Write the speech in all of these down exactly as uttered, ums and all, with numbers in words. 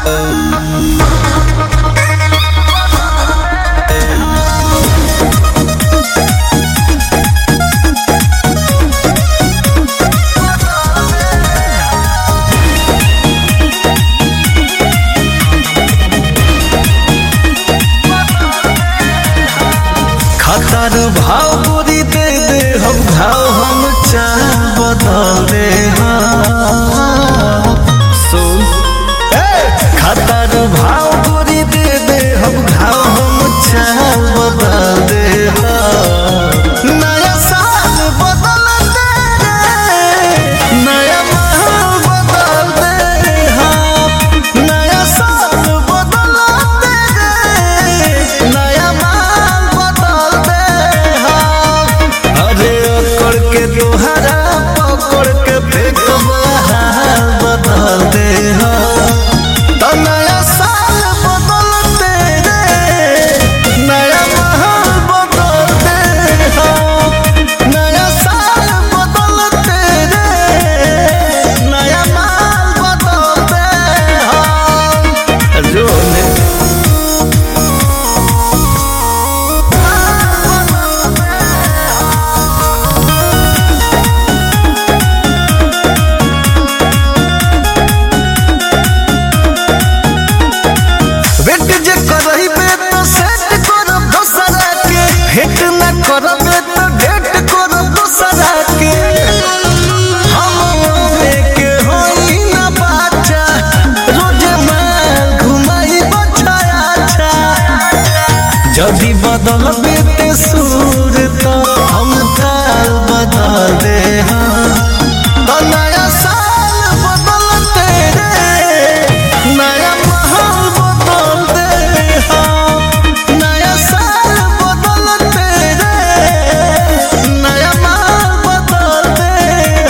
खतर भाव पूरी दे दे हम घाव हम चाह बदल दे सुन खतर भाव पूरी दे दे हम घाव हम चाह बदल दे नया साल बदल दे नया महल बदल दे नया साल बदल दे नया महल बदल के दोहरा पकड़ के फेंकबा बदल दे तो नया साल बदल दे नया महल बदल दे नया साल बदल दे नया महल बदल दे रोने भेंट न करबे तो भेंट करब दूसरा के हम के होई न बाचा रोज माल घुमाई बछाया छा जदी बदलबे ते सूर तो हम काल बदल दे तो नया साल बदल दे नया महल बदल दे नया साल बदल नया महल बदल दे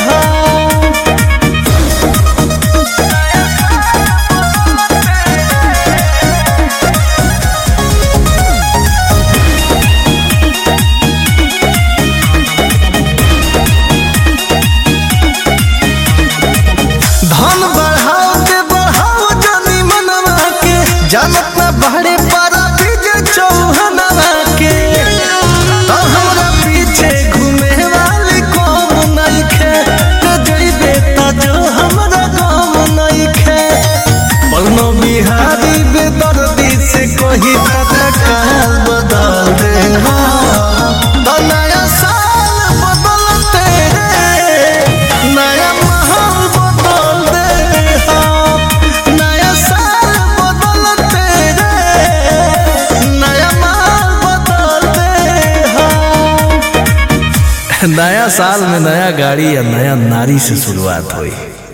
धन बढ़ाओ के बढ़ाओ जानी मनवा के जानत न बहरे पारा बीजे चौहनवा के तो हमरा पीछे घूमे वाली कौन नहीं खे तो जइबे त जो हमरा गाँव नहीं खे पलनो बिहारी बेदर्दी से कही काल बदल दे तो नया साल बदल दे नया महल बदल दे नया साल बदल दे नया महल बदल दे नया साल में नया गाड़ी या नया नारी से शुरुआत हुई।